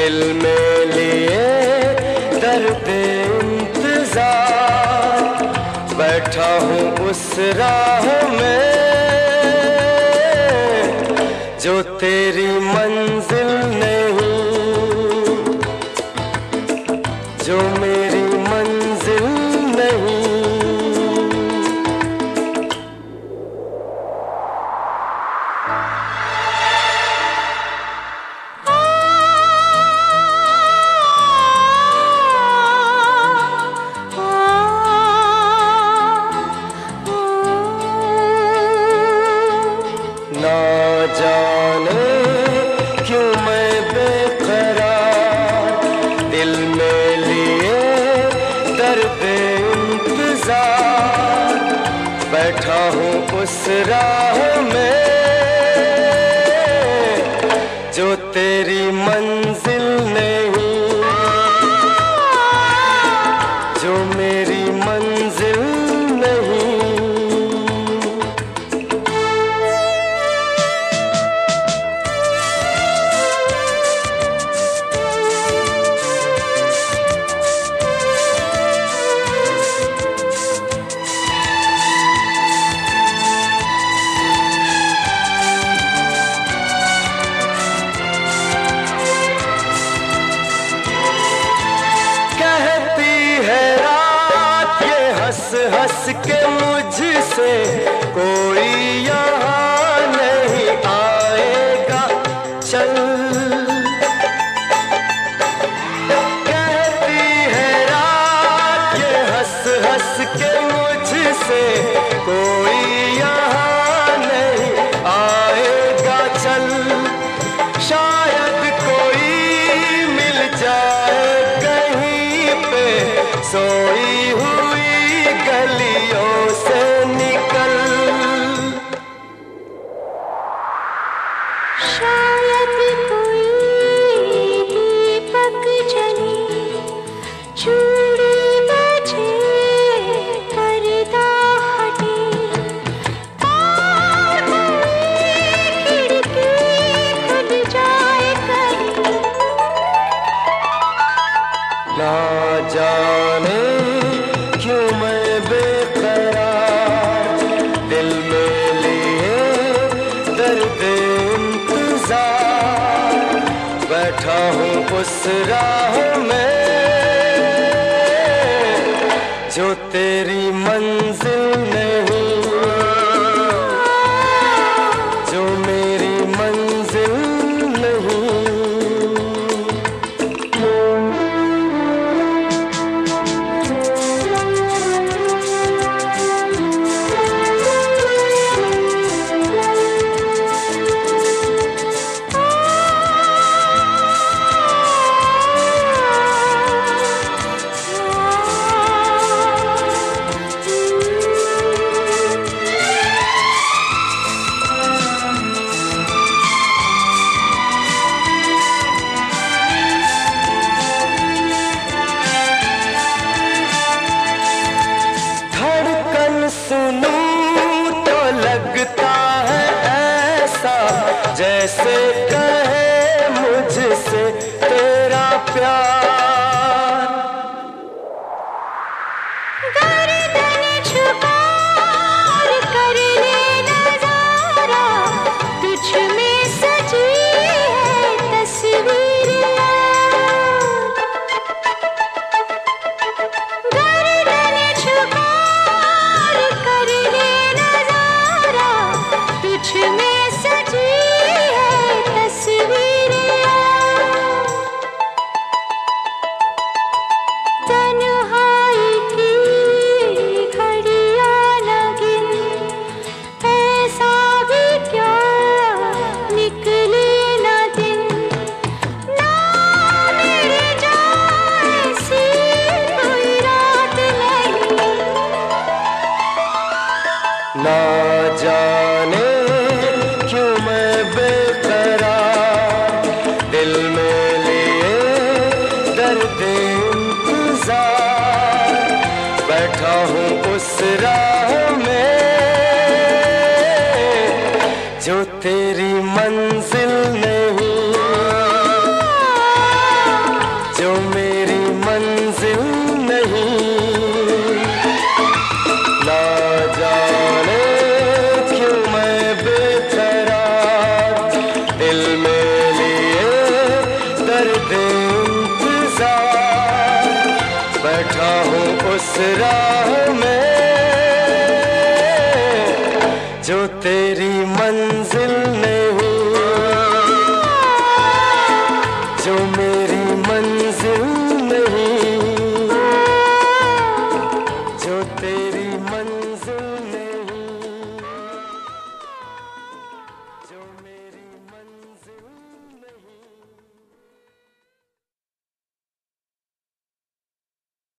दिल में लिए दर्द इंतजार, बैठा हूँ उस राह में जो तेरी मंजिल नहीं, जो मेरी मंजिल नहीं। ना जाने क्यों मैं बेकरार, दिल में लिए दर्द इंतजार, बैठा हूँ उस राह में जो तेरी मंजिल नहीं, जो मेरी मंजिल नहीं। हंस के मुझसे कोई यहाँ नहीं आएगा, चल। कहती है रात ये हंस हंस के मुझसे कोई यहाँ नहीं आएगा, चल। शायद कोई मिल जाए कहीं पे सोई हुई गलियों से निकल। शायद कोई दीपक जले, चूड़ी बजे, पर्दा हटे, और कोई खिड़की खुल जाए कहीं। ना जाने क्यों मैं बेकरार, दिल में लिए दर्द इंतजार, बैठा हूँ उस राह में जो तेरी मंजिल नहीं, जो मेरी मंजिल नहीं। सुनूं तो लगता है ऐसा जैसे कहे मुझसे तेरा प्यार। गर्दन झुका और कर ले नजारा, तुझ में सजी है तस्वीर यार। गर्दन झुका तुझ में सजी है तस्वीर यार। तन्हाई की घड़ियां लगी, ऐसा भी क्या निकले न दिन, ना मिल जाए ऐसी कोई रात नहीं। ना जाने क्यों मैं बेकरार, दिल में लिए दर्द इंतजार, बैठा हूँ उस राह में जो तेरी मंजिल नहीं, जो मेरी मंजिल नहीं। ना जाने क्यों मैं बेकरार, दिल में लिए दर्द इंतजार, बैठा हूँ उस राह में जो तेरी मंजिल